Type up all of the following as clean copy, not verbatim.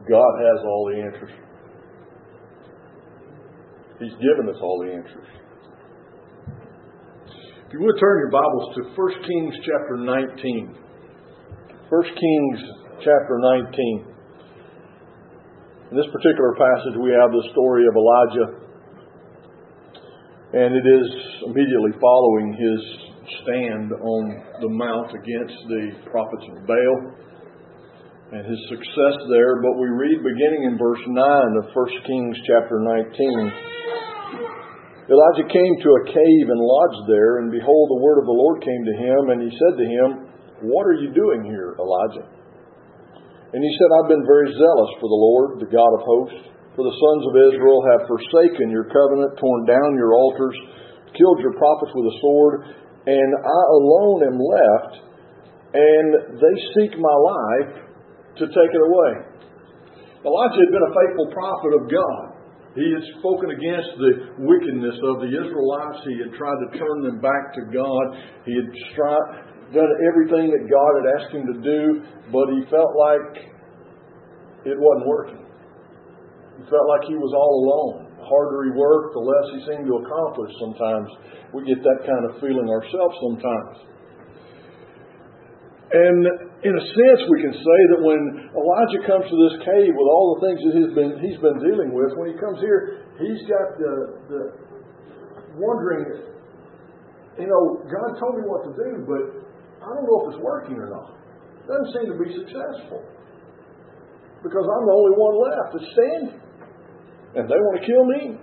God has all the answers. He's given us all the answers. If you would turn your Bibles to 1 Kings chapter 19. 1 Kings chapter 19. In this particular passage we have the story of Elijah. And it is immediately following his stand on the mount against the prophets of Baal and his success there. But we read beginning in verse 9 of 1 Kings chapter 19. Elijah came to a cave and lodged there, and behold, the word of the Lord came to him, and he said to him, "What are you doing here, Elijah?" And he said, "I've been very zealous for the Lord, the God of hosts. For the sons of Israel have forsaken your covenant, torn down your altars, killed your prophets with a sword, and I alone am left, and they seek my life to take it away." Elijah had been a faithful prophet of God. He had spoken against the wickedness of the Israelites. He had tried to turn them back to God. He had done everything that God had asked him to do, but he felt like it wasn't working. He felt like he was all alone. The harder he worked, the less he seemed to accomplish sometimes. We get that kind of feeling ourselves sometimes. And in a sense, we can say that when Elijah comes to this cave with all the things that he's been dealing with, when he comes here, he's got the wondering, God told me what to do, but I don't know if it's working or not. It doesn't seem to be successful. Because I'm the only one left that's standing. And they want to kill me.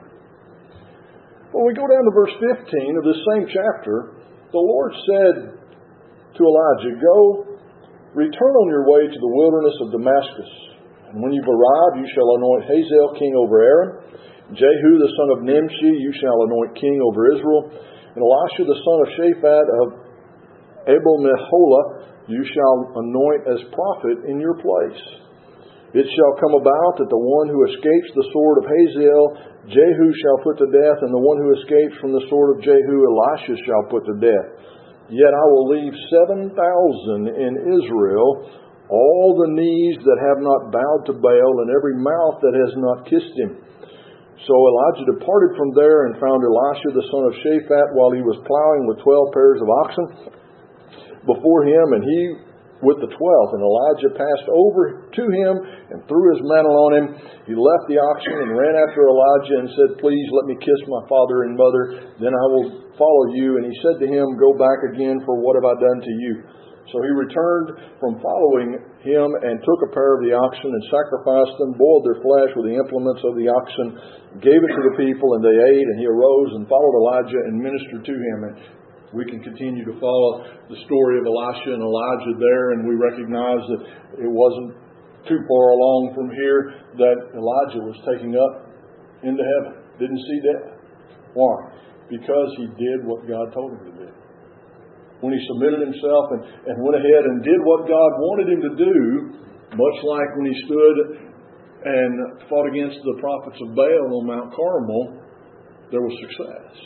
When we go down to verse 15 of this same chapter, the Lord said to Elijah, "Go, return on your way to the wilderness of Damascus. And when you've arrived, you shall anoint Hazael king over Aram. Jehu the son of Nimshi you shall anoint king over Israel. And Elisha the son of Shaphat of Abel-Meholah you shall anoint as prophet in your place. It shall come about that the one who escapes the sword of Hazael, Jehu shall put to death, and the one who escapes from the sword of Jehu, Elisha shall put to death. Yet I will leave 7,000 in Israel, all the knees that have not bowed to Baal, and every mouth that has not kissed him." So Elijah departed from there and found Elisha the son of Shaphat while he was plowing with 12 pairs of oxen before him, and he with the 12th. And Elijah passed over to him and threw his mantle on him. He left the oxen and ran after Elijah and said, "Please let me kiss my father and mother, then I will follow you." And he said to him, "Go back again, for what have I done to you?" So he returned from following him and took a pair of the oxen and sacrificed them, boiled their flesh with the implements of the oxen, gave it to the people, and they ate. And he arose and followed Elijah and ministered to him. And we can continue to follow the story of Elisha and Elijah there, and we recognize that it wasn't too far along from here that Elijah was taken up into heaven. Didn't see death. Why? Because he did what God told him to do. When he submitted himself and went ahead and did what God wanted him to do, much like when he stood and fought against the prophets of Baal on Mount Carmel, there was success.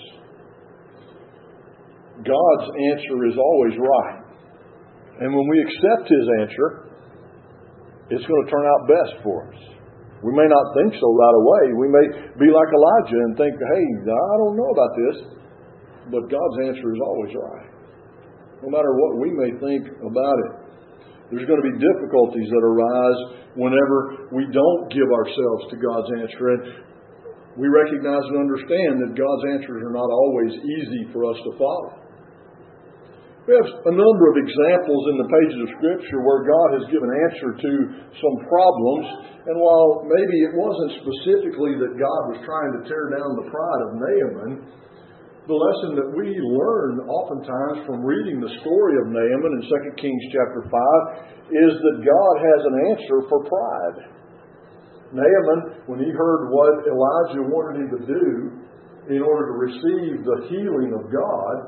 God's answer is always right. And when we accept His answer, it's going to turn out best for us. We may not think so right away. We may be like Elijah and think, "Hey, I don't know about this." But God's answer is always right. No matter what we may think about it. There's going to be difficulties that arise whenever we don't give ourselves to God's answer. And we recognize and understand that God's answers are not always easy for us to follow. We have a number of examples in the pages of Scripture where God has given answer to some problems. And while maybe it wasn't specifically that God was trying to tear down the pride of Naaman, the lesson that we learn oftentimes from reading the story of Naaman in 2 Kings chapter 5 is that God has an answer for pride. Naaman, when he heard what Elijah wanted him to do in order to receive the healing of God,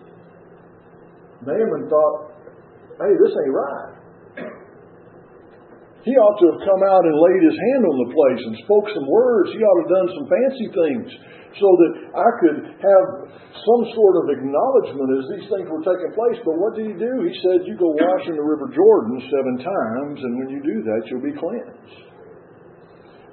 Naaman thought, "Hey, this ain't right. He ought to have come out and laid his hand on the place and spoke some words. He ought to have done some fancy things so that I could have some sort of acknowledgement as these things were taking place." But what did he do? He said, "You go wash in the river Jordan 7 times, and when you do that, you'll be cleansed."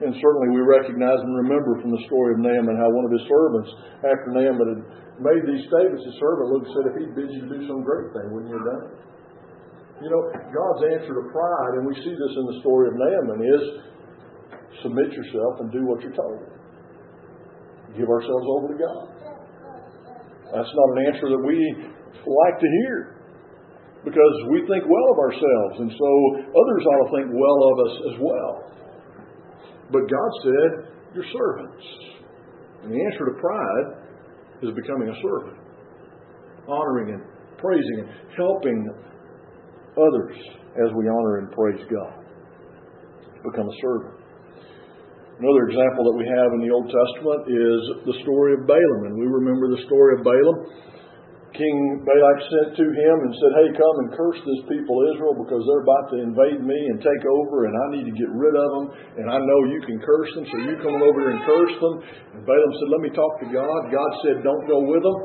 And certainly we recognize and remember from the story of Naaman how one of his servants, after Naaman had made these statements, his servant looked and said, if he'd bid you to do some great thing, wouldn't you have done it? You know, God's answer to pride, and we see this in the story of Naaman, is submit yourself and do what you're told. Give ourselves over to God. That's not an answer that we like to hear, because we think well of ourselves, and so others ought to think well of us as well. But God said, you're servants. And the answer to pride is becoming a servant. Honoring and praising and helping others as we honor and praise God. Become a servant. Another example that we have in the Old Testament is the story of Balaam. And we remember the story of Balaam. King Balak sent to him and said, hey, come and curse this people Israel, because they're about to invade me and take over, and I need to get rid of them, and I know you can curse them, so you come over here and curse them. And Balaam said, let me talk to God. God said, don't go with them.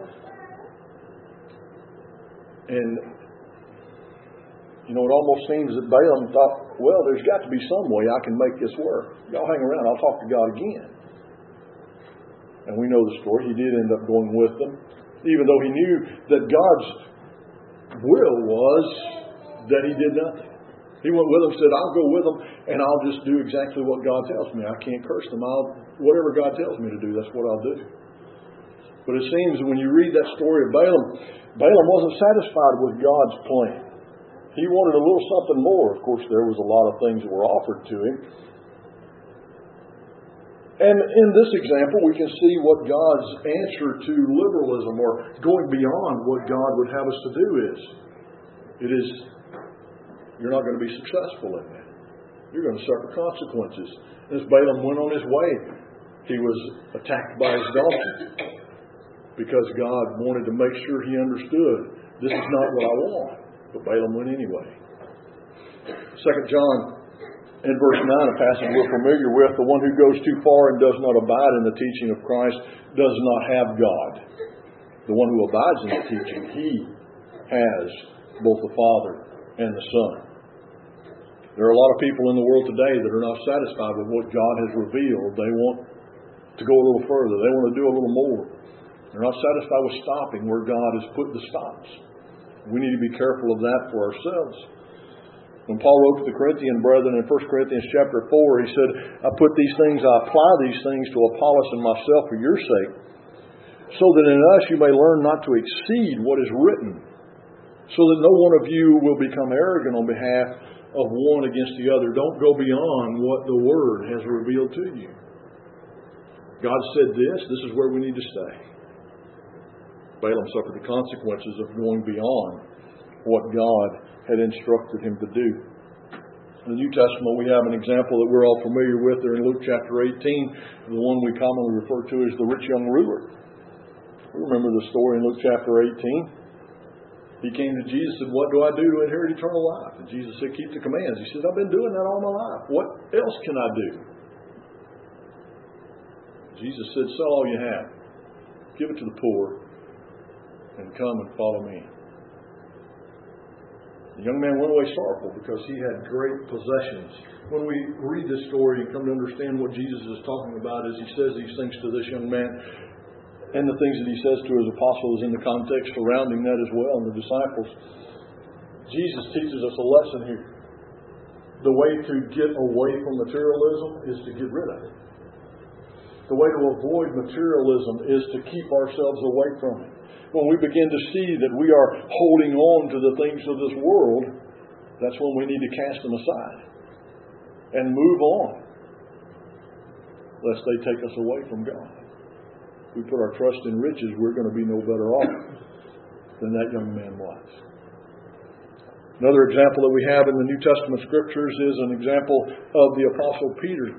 And you know, it almost seems that Balaam thought, well, there's got to be some way I can make this work. Y'all hang around, I'll talk to God again. And we know the story. He did end up going with them, even though he knew that God's will was that he did nothing. He went with them, said, I'll go with them, and I'll just do exactly what God tells me. I can't curse them. Whatever God tells me to do, that's what I'll do. But it seems when you read that story of Balaam, Balaam wasn't satisfied with God's plan. He wanted a little something more. Of course, there was a lot of things that were offered to him. And in this example, we can see what God's answer to liberalism, or going beyond what God would have us to do, is. It is, you're not going to be successful in that. You're going to suffer consequences. As Balaam went on his way, he was attacked by his donkey, because God wanted to make sure he understood, this is not what I want. But Balaam went anyway. 2 John in verse 9, a passage we're familiar with, the one who goes too far and does not abide in the teaching of Christ does not have God. The one who abides in the teaching, he has both the Father and the Son. There are a lot of people in the world today that are not satisfied with what God has revealed. They want to go a little further. They want to do a little more. They're not satisfied with stopping where God has put the stops. We need to be careful of that for ourselves. When Paul wrote to the Corinthian brethren in 1 Corinthians chapter 4, he said, I apply these things to Apollos and myself for your sake, so that in us you may learn not to exceed what is written, so that no one of you will become arrogant on behalf of one against the other. Don't go beyond what the Word has revealed to you. God said this is where we need to stay. Balaam suffered the consequences of going beyond what God had instructed him to do. In the New Testament, we have an example that we're all familiar with there in Luke chapter 18, the one we commonly refer to as the rich young ruler. We remember the story in Luke chapter 18. He came to Jesus and said, what do I do to inherit eternal life? And Jesus said, keep the commands. He said, I've been doing that all my life. What else can I do? Jesus said, sell all you have. Give it to the poor. And come and follow me. The young man went away sorrowful because he had great possessions. When we read this story and come to understand what Jesus is talking about as he says these things to this young man, and the things that he says to his apostles in the context surrounding that as well, and the disciples, Jesus teaches us a lesson here. The way to get away from materialism is to get rid of it. The way to avoid materialism is to keep ourselves away from it. When we begin to see that we are holding on to the things of this world, that's when we need to cast them aside and move on, lest they take us away from God. If we put our trust in riches, we're going to be no better off than that young man was. Another example that we have in the New Testament Scriptures is an example of the Apostle Peter.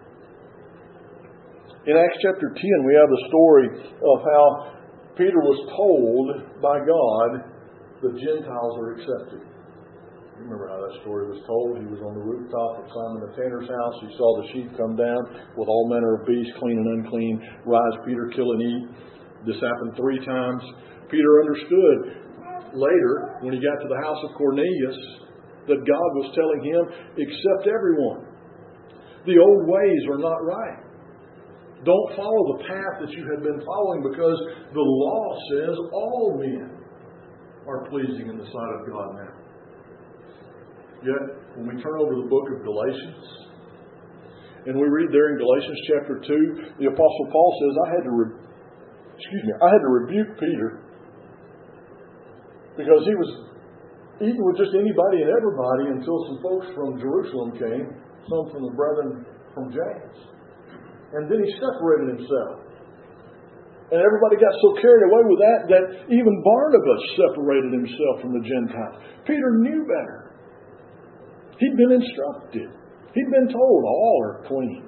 In Acts chapter 10, we have the story of how Peter was told by God the Gentiles are accepted. You remember how that story was told? He was on the rooftop at Simon the tanner's house. He saw the sheep come down with all manner of beasts, clean and unclean. Rise, Peter, kill and eat. This happened 3 times. Peter understood later, when he got to the house of Cornelius, that God was telling him, accept everyone. The old ways are not right. Don't follow the path that you have been following, because the law says all men are pleasing in the sight of God now. Yet, when we turn over the book of Galatians, and we read there in Galatians chapter 2, the Apostle Paul says, I had to rebuke Peter because he was eating with just anybody and everybody until some folks from Jerusalem came, some from the brethren from James. And then he separated himself. And everybody got so carried away with that even Barnabas separated himself from the Gentiles. Peter knew better. He'd been instructed. He'd been told all are clean.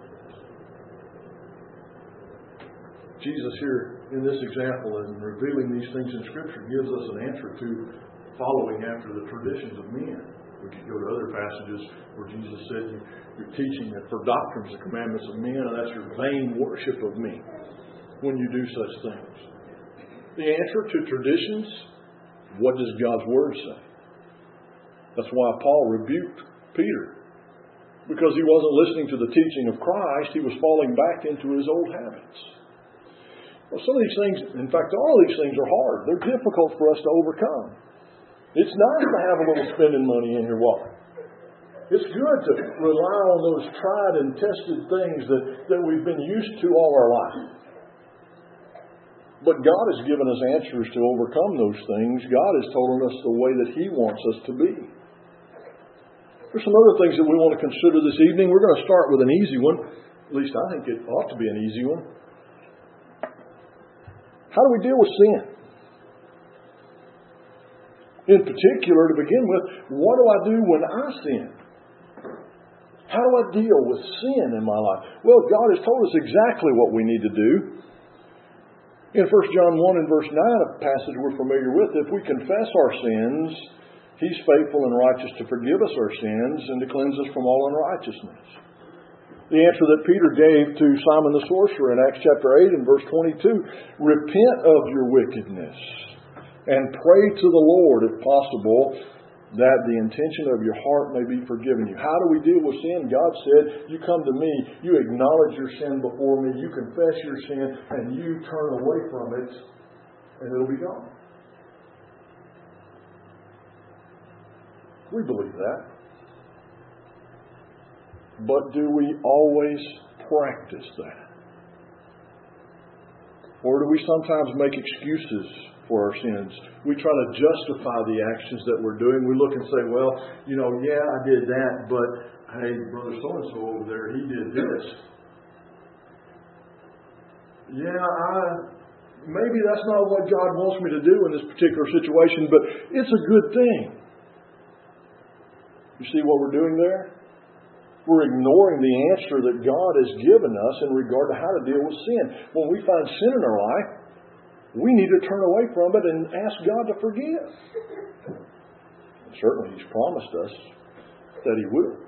Jesus here in this example and revealing these things in Scripture gives us an answer to following after the traditions of men. We could go to other passages where Jesus said you're teaching that for doctrines the commandments of men, and that's your vain worship of me when you do such things. The answer to traditions, what does God's Word say? That's why Paul rebuked Peter. Because he wasn't listening to the teaching of Christ, he was falling back into his old habits. Well, some of these things, in fact, all of these things are hard. They're difficult for us to overcome. It's nice to have a little spending money in your wallet. It's good to rely on those tried and tested things that we've been used to all our life. But God has given us answers to overcome those things. God has told us the way that He wants us to be. There's some other things that we want to consider this evening. We're going to start with an easy one. At least I think it ought to be an easy one. How do we deal with sin? In particular, to begin with, what do I do when I sin? How do I deal with sin in my life? Well, God has told us exactly what we need to do. In 1 John 1 and verse 9, a passage we're familiar with, if we confess our sins, He's faithful and righteous to forgive us our sins and to cleanse us from all unrighteousness. The answer that Peter gave to Simon the sorcerer in Acts chapter 8 and verse 22, repent of your wickedness and pray to the Lord, if possible, that the intention of your heart may be forgiven you. How do we deal with sin? God said, you come to me, you acknowledge your sin before me, you confess your sin, and you turn away from it, and it'll be gone. We believe that. But do we always practice that? Or do we sometimes make excuses for our sins? We try to justify the actions that we're doing. We look and say, well, yeah, I did that, but hey, brother so-and-so over there, he did this. Yeah, maybe that's not what God wants me to do in this particular situation, but it's a good thing. You see what we're doing there? We're ignoring the answer that God has given us in regard to how to deal with sin. When we find sin in our life, we need to turn away from it and ask God to forgive. And certainly He's promised us that He will.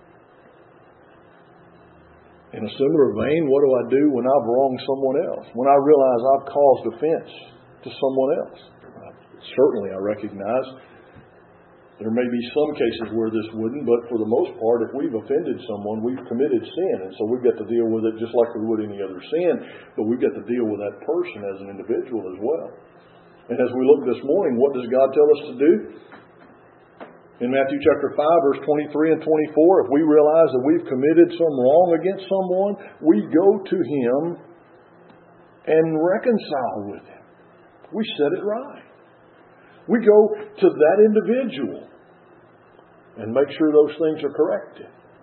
In a similar vein, what do I do when I've wronged someone else? When I realize I've caused offense to someone else? Certainly I recognize there may be some cases where this wouldn't, but for the most part, if we've offended someone, we've committed sin. And so we've got to deal with it just like we would any other sin, but we've got to deal with that person as an individual as well. And as we look this morning, what does God tell us to do? In Matthew chapter 5, verse 23 and 24, if we realize that we've committed some wrong against someone, we go to Him and reconcile with Him. We set it right. We go to that individual and make sure those things are corrected.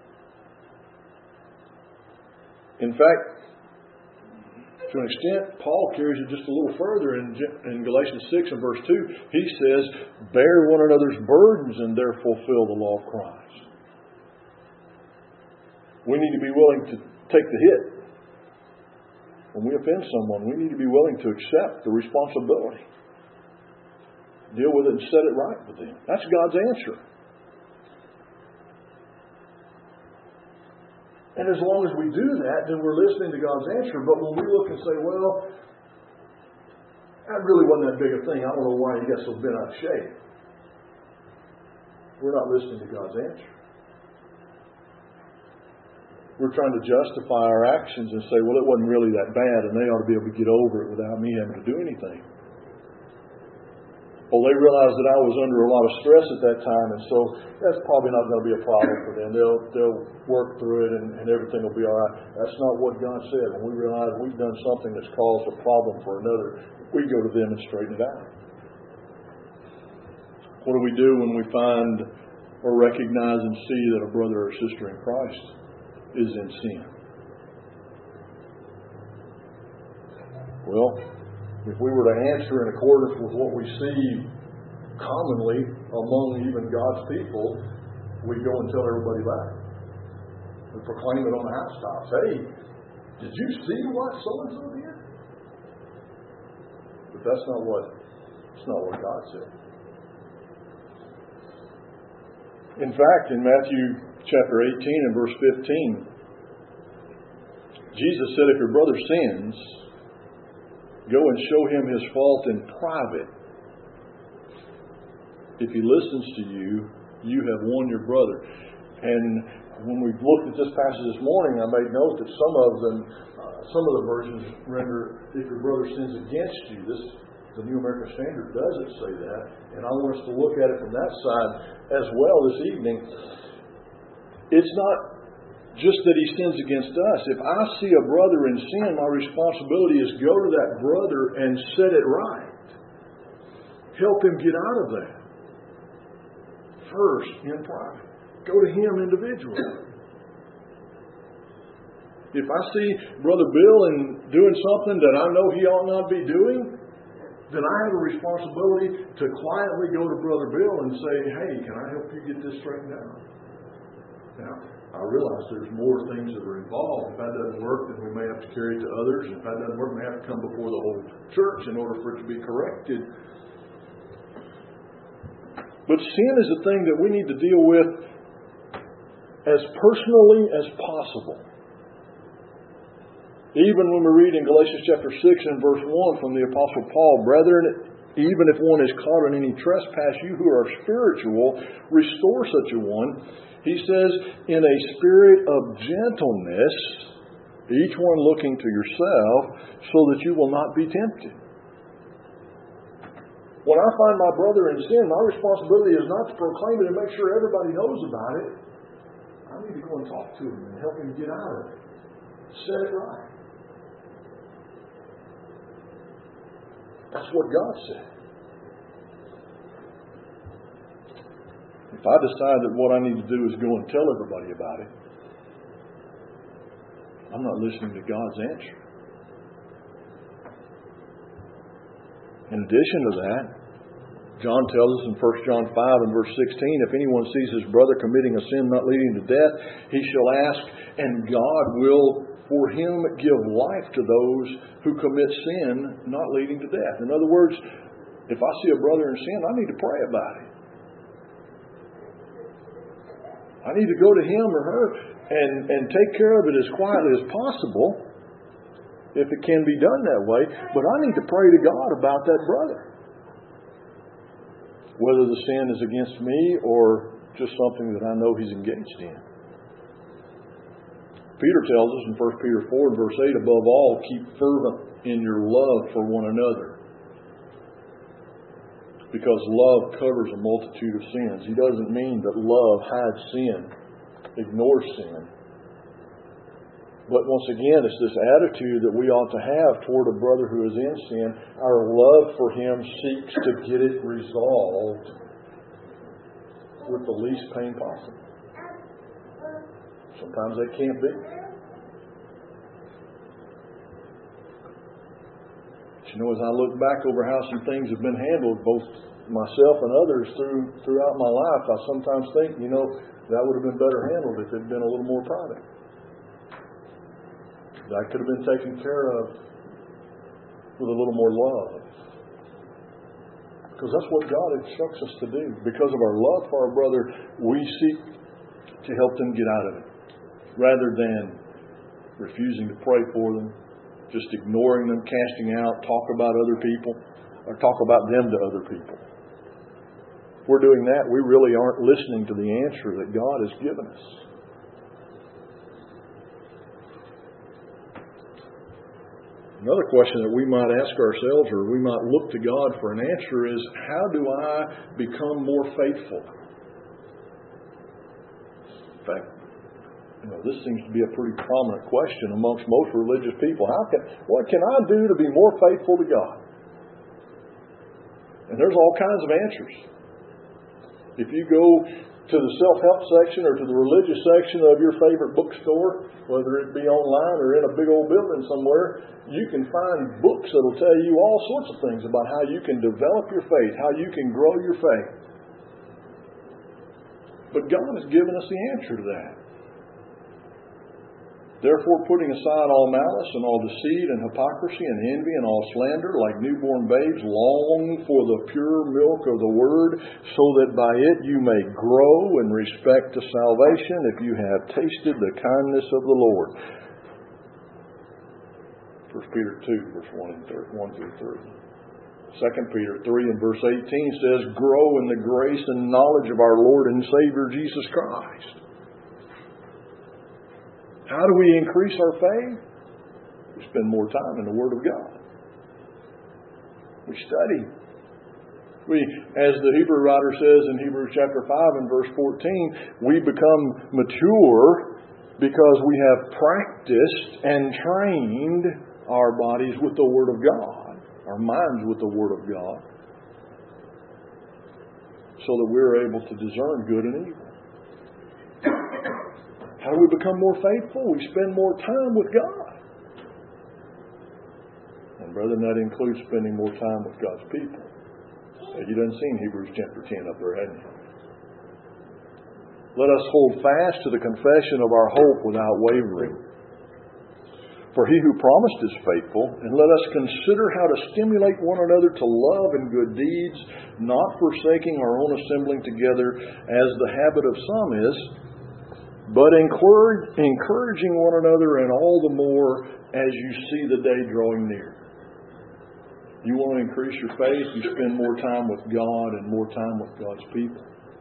In fact, to an extent, Paul carries it just a little further in Galatians 6 and verse 2. He says, bear one another's burdens and there fulfill the law of Christ. We need to be willing to take the hit. When we offend someone, we need to be willing to accept the responsibility. Deal with it and set it right with them. That's God's answer. And as long as we do that, then we're listening to God's answer. But when we look and say, well, that really wasn't that big a thing. I don't know why you got so bent out of shape. We're not listening to God's answer. we're trying to justify our actions and say, well, it wasn't really that bad and they ought to be able to get over it without me having to do anything. Well, they realized that I was under a lot of stress at that time, and so that's probably not going to be a problem for them. They'll work through it and everything will be all right. That's not what God said. When we realize we've done something that's caused a problem for another, we go to them and straighten it out. What do we do when we find or recognize and see that a brother or sister in Christ is in sin? Well, if we were to answer in accordance with what we see commonly among even God's people, we go and tell everybody about it. We proclaim it on the housetops. Hey, did you see what so-and-so did? But that's not what God said. In fact, in Matthew chapter 18 and verse 15, Jesus said, if your brother sins, go and show him his fault in private. If he listens to you, you have won your brother. And when we looked at this passage this morning, I made note that some of the versions render, if your brother sins against you. The New American Standard doesn't say that. And I want us to look at it from that side as well this evening. It's not just that he sins against us. If I see a brother in sin, my responsibility is go to that brother and set it right. Help him get out of that. First, in private. Go to him individually. If I see Brother Bill doing something that I know he ought not be doing, then I have a responsibility to quietly go to Brother Bill and say, hey, can I help you get this straightened out? Now, I realize there's more things that are involved. If that doesn't work, then we may have to carry it to others. If that doesn't work, we may have to come before the whole church in order for it to be corrected. But sin is a thing that we need to deal with as personally as possible. Even when we read in Galatians chapter 6 and verse 1 from the Apostle Paul, brethren, even if one is caught in any trespass, you who are spiritual, restore such a one. He says, in a spirit of gentleness, each one looking to yourself, so that you will not be tempted. When I find my brother in sin, my responsibility is not to proclaim it and make sure everybody knows about it. I need to go and talk to him and help him get out of it. Set it right. That's what God said. If I decide that what I need to do is go and tell everybody about it, I'm not listening to God's answer. In addition to that, John tells us in 1 John 5 and verse 16, if anyone sees his brother committing a sin not leading to death, he shall ask, and God will for him give life to those who commit sin not leading to death. In other words, if I see a brother in sin, I need to pray about it. I need to go to him or her and take care of it as quietly as possible, if it can be done that way. But I need to pray to God about that brother, whether the sin is against me or just something that I know he's engaged in. Peter tells us in 1 Peter 4 and verse 8, above all, keep fervent in your love for one another, because love covers a multitude of sins. He doesn't mean that love hides sin, ignores sin. But once again, it's this attitude that we ought to have toward a brother who is in sin. Our love for him seeks to get it resolved with the least pain possible. Sometimes they can't be. But you know, as I look back over how some things have been handled, both myself and others throughout my life, I sometimes think, you know, that would have been better handled if it had been a little more private. That could have been taken care of with a little more love. Because that's what God instructs us to do. Because of our love for our brother, we seek to help them get out of it, rather than refusing to pray for them, just ignoring them, casting out, talk about other people, or talk about them to other people. If we're doing that, we really aren't listening to the answer that God has given us. Another question that we might ask ourselves, or we might look to God for an answer, is how do I become more faithful? In fact, this seems to be a pretty prominent question amongst most religious people. What can I do to be more faithful to God? And there's all kinds of answers. If you go to the self-help section or to the religious section of your favorite bookstore, whether it be online or in a big old building somewhere, you can find books that will tell you all sorts of things about how you can develop your faith, how you can grow your faith. But God has given us the answer to that. Therefore, putting aside all malice and all deceit and hypocrisy and envy and all slander, like newborn babes, long for the pure milk of the Word, so that by it you may grow in respect to salvation, if you have tasted the kindness of the Lord. 1 Peter 2, verse 1 through 3. 2 Peter 3 and verse 18 says, grow in the grace and knowledge of our Lord and Savior Jesus Christ. How do we increase our faith? We spend more time in the Word of God. We study. As the Hebrew writer says in Hebrews chapter 5 and verse 14, we become mature because we have practiced and trained our bodies with the Word of God, our minds with the Word of God, so that we're able to discern good and evil. How do we become more faithful? We spend more time with God. And brethren, that includes spending more time with God's people. You done seen Hebrews chapter 10 up there, hadn't you? Let us hold fast to the confession of our hope without wavering. For he who promised is faithful, and let us consider how to stimulate one another to love and good deeds, not forsaking our own assembling together as the habit of some is, but encouraging one another, and all the more as you see the day drawing near. You want to increase your faith, you spend more time with God and more time with God's people.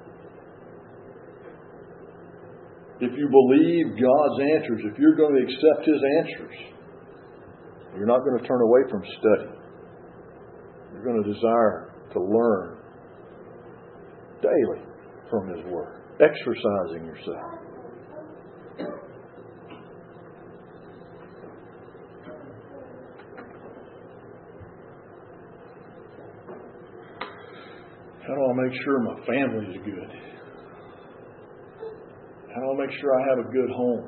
If you believe God's answers, if you're going to accept His answers, you're not going to turn away from study. You're going to desire to learn daily from His Word, exercising yourself. How do I make sure my family is good? How do I make sure I have a good home?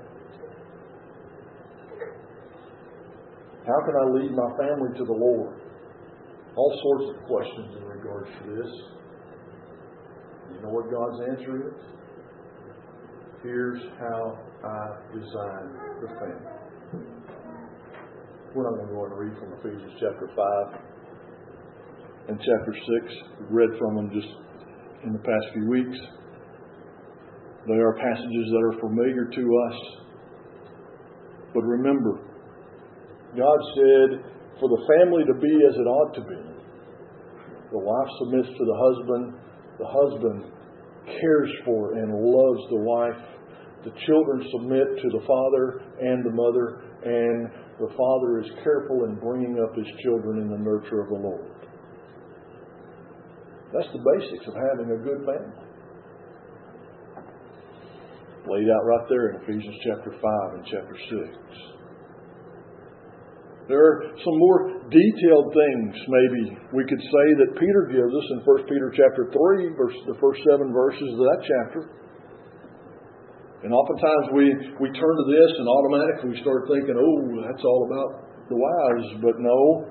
How can I lead my family to the Lord? All sorts of questions in regards to this. You know what God's answer is? Here's how I designed the family. We're not going to go and read from Ephesians chapter 5 and chapter 6. We've read from them just in the past few weeks. They are passages that are familiar to us. But remember, God said for the family to be as it ought to be. The wife submits to the husband cares for and loves the wife. The children submit to the father and the mother, and the father is careful in bringing up his children in the nurture of the Lord. That's the basics of having a good family. Laid out right there in Ephesians chapter 5 and chapter 6. There are some more detailed things maybe we could say that Peter gives us in 1 Peter chapter 3, the first 7 verses of that chapter. And oftentimes we turn to this and automatically we start thinking, oh, that's all about the wives. But no.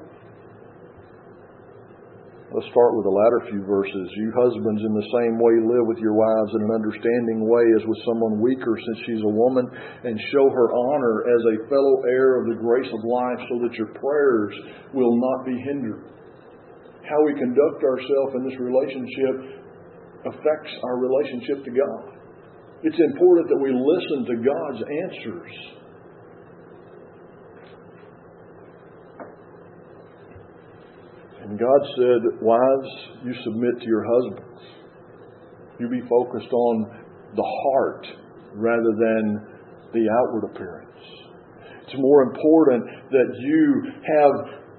Let's start with the latter few verses. You husbands in the same way live with your wives in an understanding way as with someone weaker, since she's a woman, and show her honor as a fellow heir of the grace of life, so that your prayers will not be hindered. How we conduct ourselves in this relationship affects our relationship to God. It's important that we listen to God's answers. And God said, wives, you submit to your husbands. You be focused on the heart rather than the outward appearance. It's more important that you have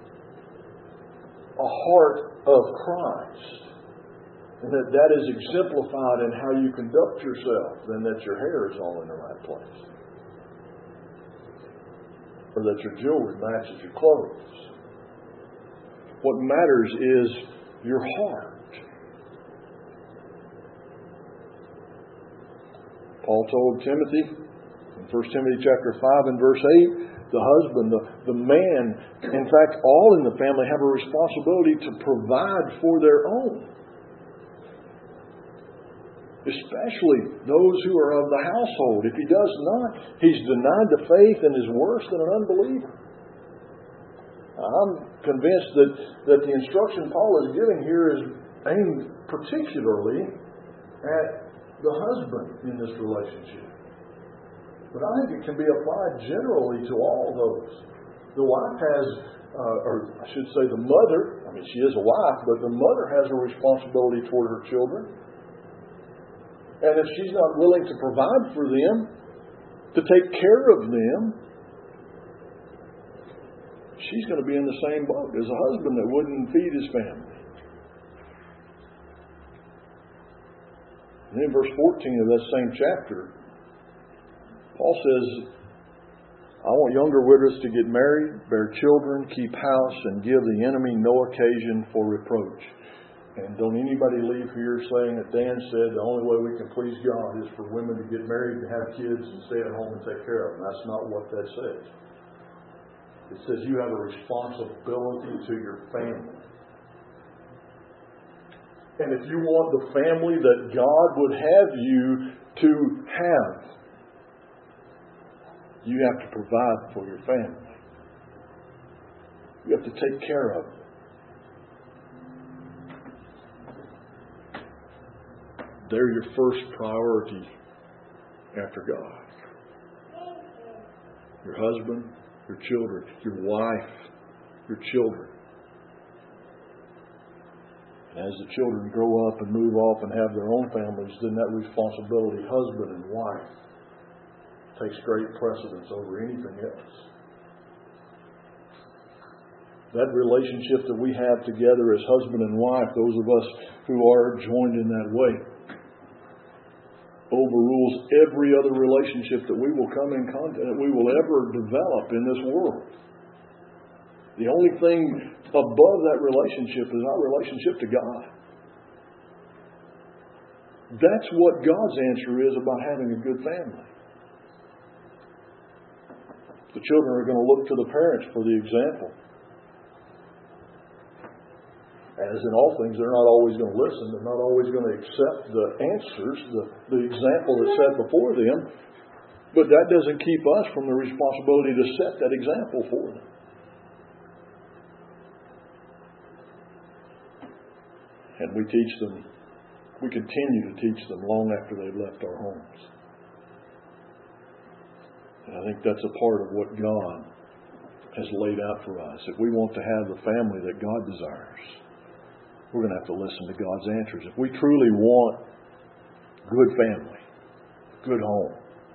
a heart of Christ, and that is exemplified in how you conduct yourself, than that your hair is all in the right place, or that your jewelry matches your clothes. What matters is your heart. Paul told Timothy in 1 Timothy chapter 5 and verse 8, the husband, the man, in fact, all in the family have a responsibility to provide for their own. Especially those who are of the household. If he does not, he's denied the faith and is worse than an unbeliever. I'm convinced that the instruction Paul is giving here is aimed particularly at the husband in this relationship. But I think it can be applied generally to all those. The wife has, or I should say the mother, she is a wife, but the mother has a responsibility toward her children. And if she's not willing to provide for them, to take care of them, she's going to be in the same boat as a husband that wouldn't feed his family. And in verse 14 of that same chapter, Paul says, I want younger widows to get married, bear children, keep house, and give the enemy no occasion for reproach. And don't anybody leave here saying that Dan said the only way we can please God is for women to get married and have kids and stay at home and take care of them. That's not what that says. It says you have a responsibility to your family. And if you want the family that God would have you to have, you have to provide for your family. You have to take care of them. They're your first priority after God. Your husband, your children, your wife, your children. And as the children grow up and move off and have their own families, then that responsibility, husband and wife, takes great precedence over anything else. That relationship that we have together as husband and wife, those of us who are joined in that way, overrules every other relationship that we will come in contact, that we will ever develop in this world. The only thing above that relationship is our relationship to God. That's what God's answer is about having a good family. The children are going to look to the parents for the example. As in all things, they're not always going to listen. They're not always going to accept the answers, the example that's set before them. But that doesn't keep us from the responsibility to set that example for them. And we teach them, we continue to teach them long after they've left our homes. And I think that's a part of what God has laid out for us. If we want to have the family that God desires, we're going to have to listen to God's answers. If we truly want good family, good home,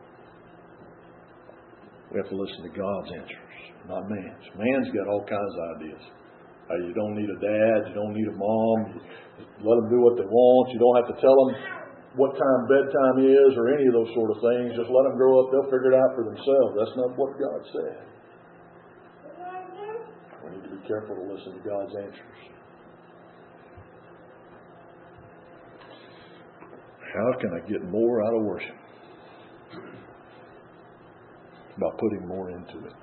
we have to listen to God's answers, not man's. Man's got all kinds of ideas. You don't need a dad, you don't need a mom, you let them do what they want, you don't have to tell them what time bedtime is or any of those sort of things. Just let them grow up, they'll figure it out for themselves. That's not what God said. We need to be careful to listen to God's answers. How can I get more out of worship? By putting more into it.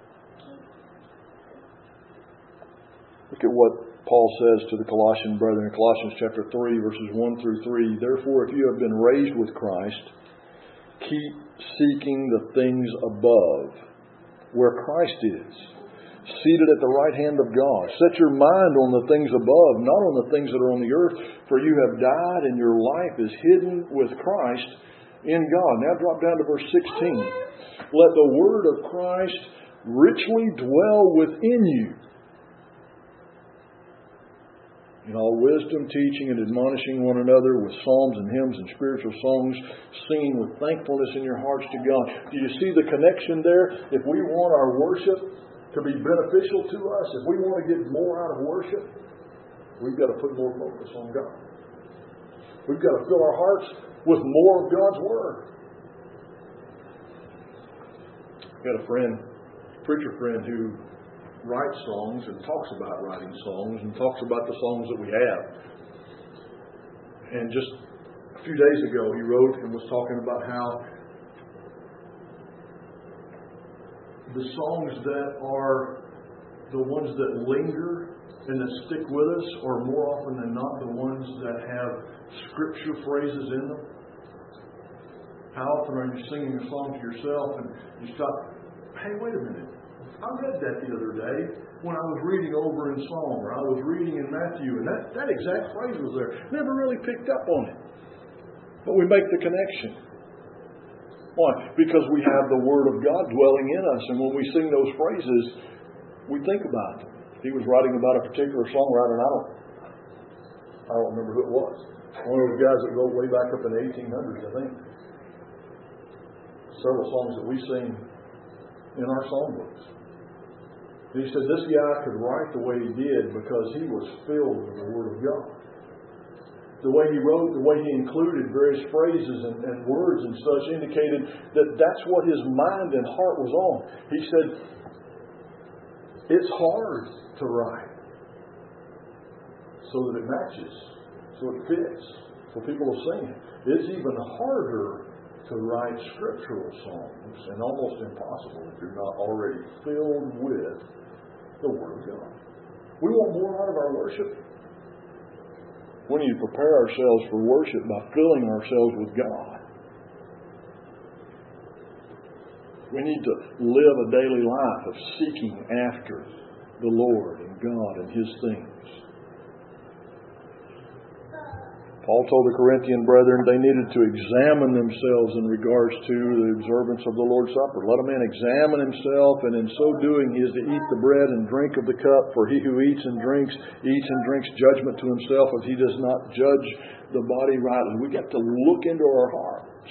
Look at what Paul says to the Colossian brethren in Colossians chapter 3, verses 1 through 3. Therefore, if you have been raised with Christ, keep seeking the things above, where Christ is, seated at the right hand of God. Set your mind on the things above, not on the things that are on the earth, for you have died and your life is hidden with Christ in God. Now drop down to verse 16. Let the word of Christ richly dwell within you. in all wisdom, teaching and admonishing one another with psalms and hymns and spiritual songs, singing with thankfulness in your hearts to God. Do you see the connection there? If we want our worship to be beneficial to us, if we want to get more out of worship, we've got to put more focus on God. We've got to fill our hearts with more of God's Word. I've got a preacher friend who writes songs and talks about writing songs and talks about the songs that we have. And just a few days ago he wrote and was talking about how the songs that are the ones that linger and that stick with us are more often than not the ones that have scripture phrases in them. How often are you singing a song to yourself and you stop, hey, wait a minute. I read that the other day when I was reading over in Psalm, or I was reading in Matthew, and that exact phrase was there. Never really picked up on it. But we make the connection. Why? Because we have the Word of God dwelling in us, and when we sing those phrases, we think about them. He was writing about a particular songwriter, and I don't remember who it was. One of those guys that wrote way back up in the 1800s, I think. Several songs that we sing in our songbooks. He said this guy could write the way he did because he was filled with the Word of God. The way he wrote, the way he included various phrases and words and such indicated that that's what his mind and heart was on. He said, it's hard to write so that it matches, so it fits, so people will sing it. It's even harder to write scriptural songs, and almost impossible if you're not already filled with the Word of God. We want more out of our worship. We need to prepare ourselves for worship by filling ourselves with God. We need to live a daily life of seeking after the Lord and God and His things. Paul told the Corinthian brethren they needed to examine themselves in regards to the observance of the Lord's Supper. Let a man examine himself, and in so doing he is to eat the bread and drink of the cup. For he who eats and drinks judgment to himself if he does not judge the body rightly. We've got to look into our hearts.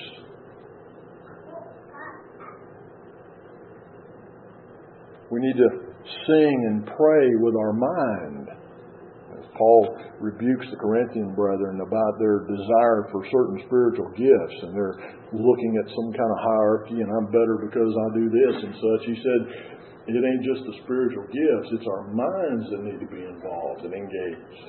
We need to sing and pray with our mind. Paul rebukes the Corinthian brethren about their desire for certain spiritual gifts, and they're looking at some kind of hierarchy, and I'm better because I do this and such. He said, it ain't just the spiritual gifts, it's our minds that need to be involved and engaged.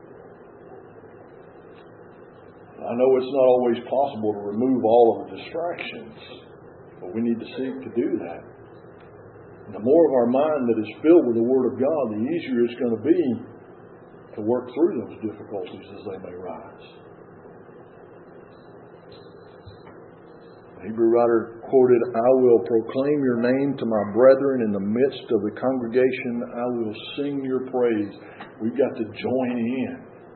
I know it's not always possible to remove all of the distractions, but we need to seek to do that. And the more of our mind that is filled with the Word of God, the easier it's going to be to work through those difficulties as they may rise. The Hebrew writer quoted, I will proclaim your name to my brethren in the midst of the congregation. I will sing your praise. We've got to join in.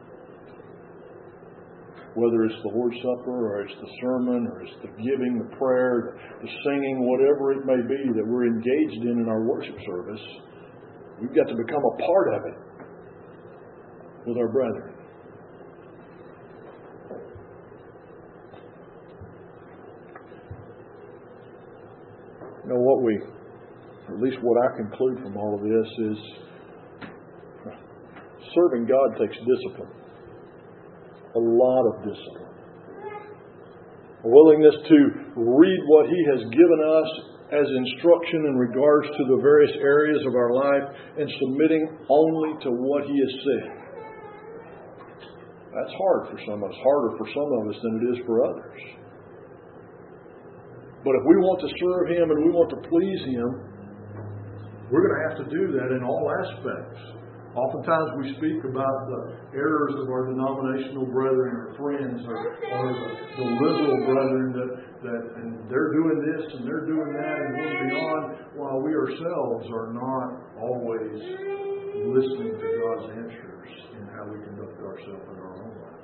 Whether it's the Lord's Supper, or it's the sermon, or it's the giving, the prayer, the singing, whatever it may be that we're engaged in our worship service, we've got to become a part of it with our brethren. You know, at least what I conclude from all of this is serving God takes discipline. A lot of discipline. A willingness to read what He has given us as instruction in regards to the various areas of our life and submitting only to what He has said. That's hard for some of us, harder for some of us than it is for others. But if we want to serve Him and we want to please Him, we're going to have to do that in all aspects. Oftentimes we speak about the errors of our denominational brethren or friends or the liberal brethren that and they're doing this and they're doing that and going beyond, while we ourselves are not always listening to God's answers in how we conduct ourselves in our own life.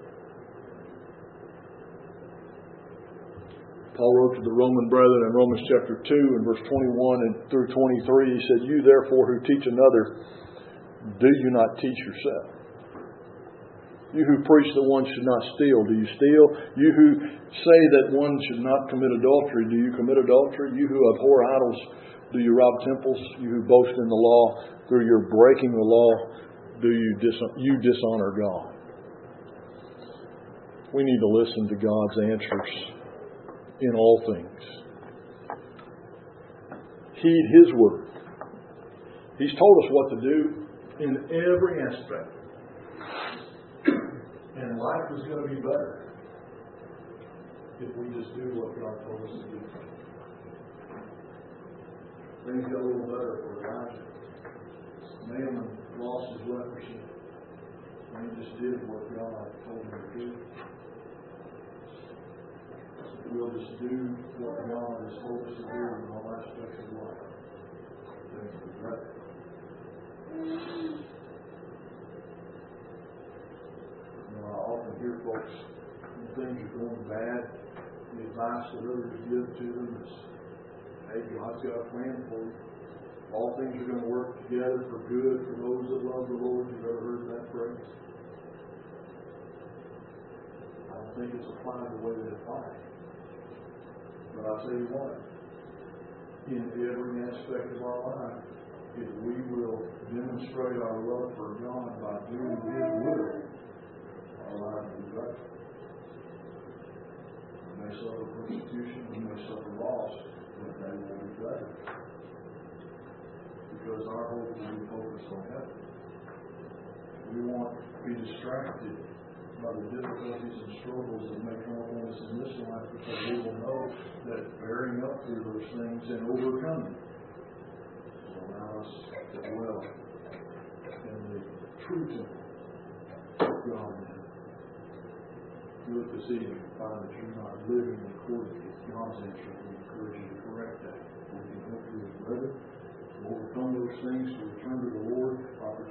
Paul wrote to the Roman brethren in Romans chapter 2 and verse 21 and through 23, he said, you therefore who teach another, do you not teach yourself? You who preach that one should not steal, do you steal? You who say that one should not commit adultery, do you commit adultery? You who abhor idols, do you rob temples? You who boast in the law, through your breaking the law, do you dishonor God? We need to listen to God's answers in all things. Heed His word. He's told us what to do in every aspect. And life is going to be better if we just do what God told us to do. Things got a little better for Elijah. Naaman lost his leprosy. And he just did what God told him to do. We'll just do what God has told us to do in all aspects of life. Things will be better. I often hear folks, when things are going bad, the advice that others give to them is, hey, God's got a plan for you. All things are going to work together for good for those that love the Lord. You've ever heard that phrase? I don't think it's applied the way that it applies. But I'll tell you what, in every aspect of our life, if we will demonstrate our love for God by doing His will, our life will be better. We may suffer persecution, we may suffer loss, but they will be better. Because our hope will be focused on heaven. We won't be distracted by the difficulties and struggles that may come upon us in this life, because we will know that bearing up through those things and overcoming will allow us to dwell in the true temple of God. Do it this evening and find that you're not living according to God's answer. We encourage you to correct that. We can help you as brother to overcome those things, to return to the Lord by